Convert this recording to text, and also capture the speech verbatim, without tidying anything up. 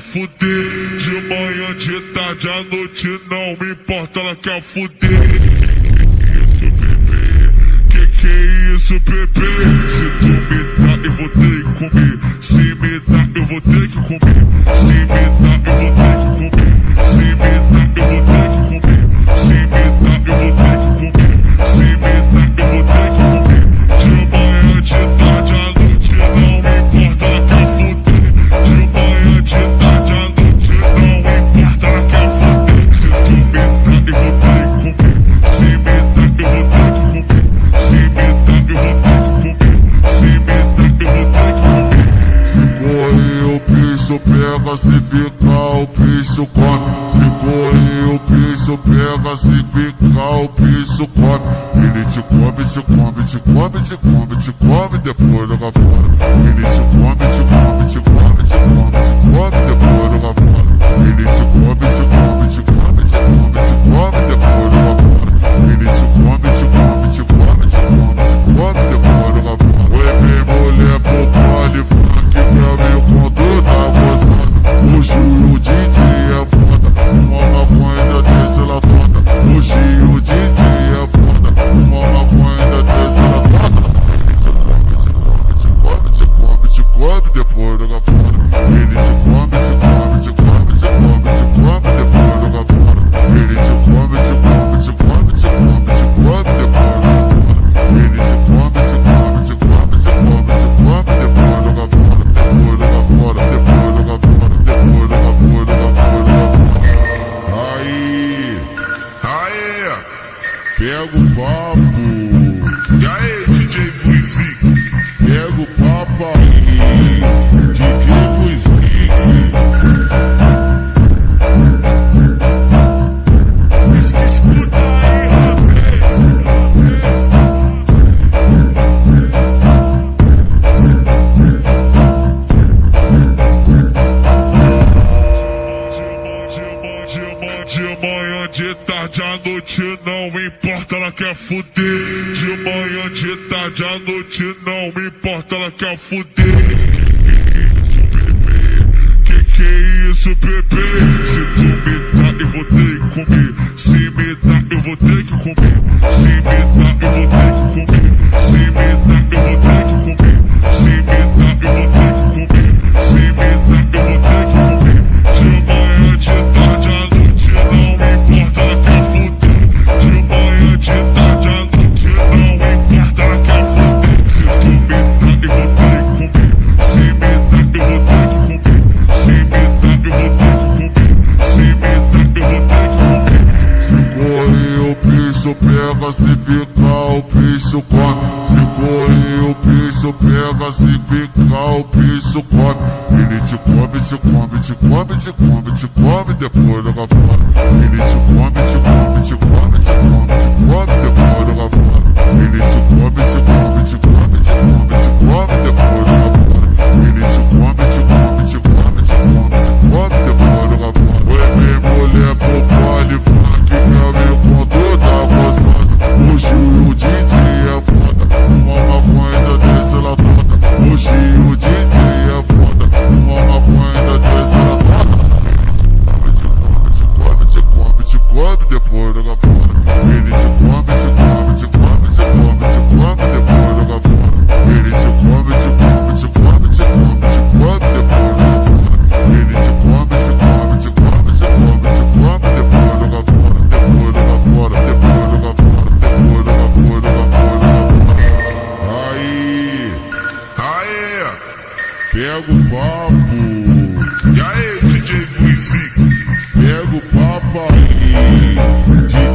fuder. De manhã, de tarde, à noite, não me importa, ela quer fuder. Que que é isso, bebê? Se tu me dá, eu vou ter que comer. Se me dá, eu vou ter que comer. Se me dá, eu vou ter que comer. Se me dá, eu vou ter que comer. Se me dá, eu vou ter que comer. Se me dá, eu vou ter que comer. De manhã, de tarde, à noite, não me importa, ela quer fuder. De manhã, de tarde, à noite, não me importa, ela quer fuder. Se tu me dá, eu vou ter que comer. Se me dá, eu vou ter que comer. Se me dá, eu vou ter que comer. Se me dá, eu vou ter que comer. Se correr o bicho pega, se ficar o bicho come. Se correr o bicho pega, se ficar o bicho come. Ele te come, te come, te come, te come, te come, depois joga fora. Ele te come, te come, te come, te come, te come, depois joga fora. Ele te come, te come, te come, te come, te come, depois joga fora. Ele te come, te come, te come, te come, te come, depois joga fora. Oi, minha mulher, pro baile funk, pra me conduzir gostosa. Hoje o D J é foda, uma maconha desce ela toda. Hoje o D J é foda, uma maconha desce ela toda. Ele te come, te come, te come, te come, depois joga fora. Ele te come, te come, te come, te come, te come, depois joga fora. Ele te come, te come, te come, te come, te come, depois joga fora. Ele te come, te come, te come, te come, te come, depois joga fora. Depois joga fora, depois joga fora, depois joga fora, joga fora, joga fora. Aí, Aê, pega o papo. e aí, D J Buizique? Pega o papo aí, D J Buizique. Escuta aí, rapaz. De manhã, de tarde, à noite, não me importa, ela quer fuder. De manhã, de tarde, à noite, não me importa, ela quer fuder. Que que é isso, bebê? Se tu me dá, eu vou ter que comer. Se me dá, eu vou ter que comer. Se me dá, eu vou ter que comer. Se me dá, eu vou ter que comer. Se me dá, eu vou ter que comer. Se me dá, eu vou ter que comer. De manhã, de tarde, à noite, não me importa, ela quer fuder. De manhã, de tarde, à noite, não me importa, ela quer fuder. Se tu me dá, eu vou ter que comer. Se me dá, eu vou ter que comer. Se me dá, eu vou ter que comer. Se me dá, eu vou ter que comer. Se correr o bicho pega, se ficar o bicho come. Se correr o bicho pega, se ficar o bicho come. Ele te come, te come, te come, te come, te come, depois joga fora. Ele te come, te come, te come, te come, te come, depois joga fora. Ele te come, te come, te come, te come, te come, depois joga fora. Ele te come, te come, te come, te come, te come, depois joga fora. Oi, minha mulher, pro baile funk, pra me conduzir gostosa. Hoje o D J é foda, uma maconha desce ela toda. Hoje o D J é foda, uma maconha desce ela toda. Te come, te come, te come, te come, depois joga fora. Ele te come, te come, te come, te come, te come, depois joga fora. Ele te come, te come, te come, te come, te come, depois joga fora. Ele te come, te come, te come, te come, te come, depois joga fora. Depois joga fora, depois joga fora, depois joga fora, joga fora, joga fora. Aí, Aê, pega o papo. e aí, D J Buizique? Pega o papo aí, D